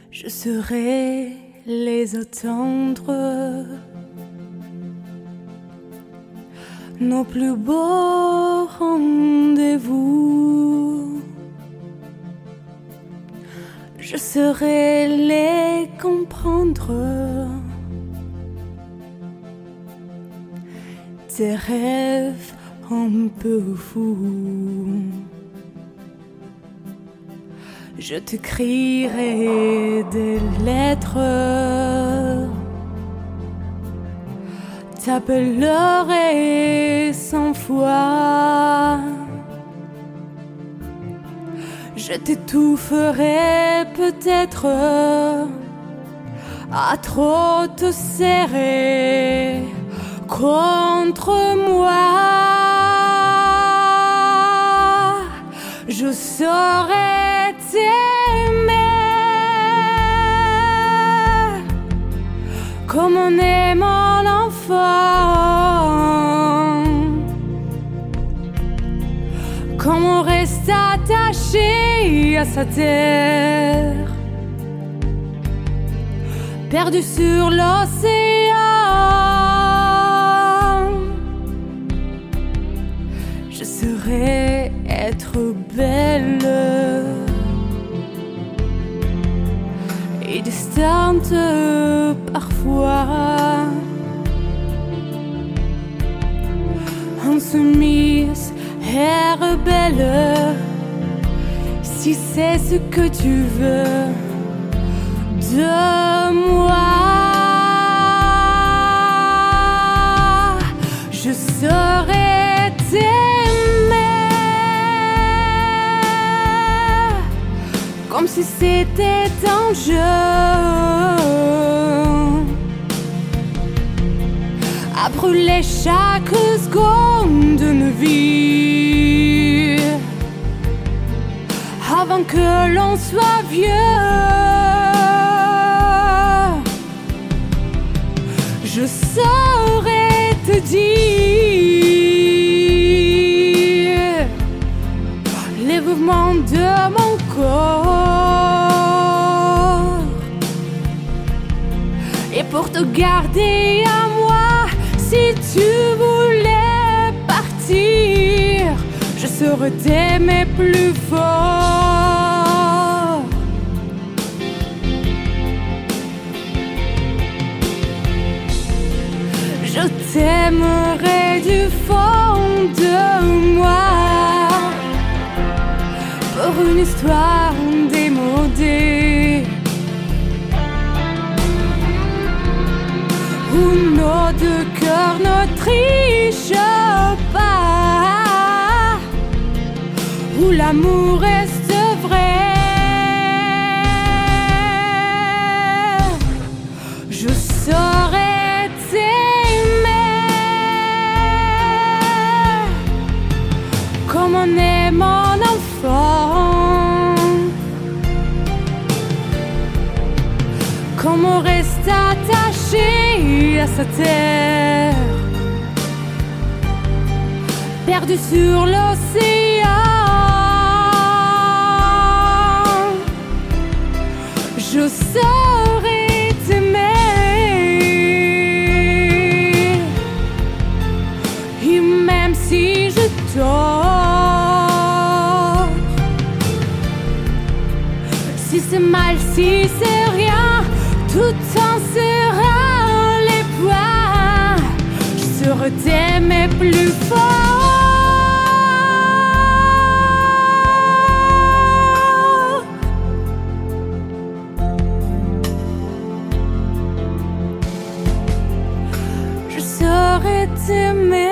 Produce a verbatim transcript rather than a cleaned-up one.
Je saurais les attendre, nos plus beaux rendez-vous. Je saurais les comprendre, tes rêves un peu fous. Je t'écrirai des lettres, t'appellerai cent fois. Je t'étoufferai peut-être à trop te serrer contre moi. Je saurais t'aimer comme on aime un enfant, comme on reste attaché à sa terre, perdu sur l'océan. Je saurais être belle et distante parfois, insoumise et rebelle, si c'est ce que tu veux de moi. Je saurais t'aimer comme si c'était un jeu, à brûler chaque seconde de nos vies avant que l'on soit vieux. Je saurais te dire les mouvements de mon corps, et pour te garder à moi, si tu voulais partir, je saurais t'aimer plus fort. Je t'aimerai du fond de moi pour une histoire démodée où nos deux cœurs ne trichent pas, où l'amour reste vrai. Je saurais t'aimer comme on aime un enfant, comme on reste attaché à sa terre, perdu sur l'océan. Je saurais t'aimer, et même si je tords, si c'est mal, si c'est rien, tout en sera les points. Je saurais t'aimer plus fort. Je saurais t'aimer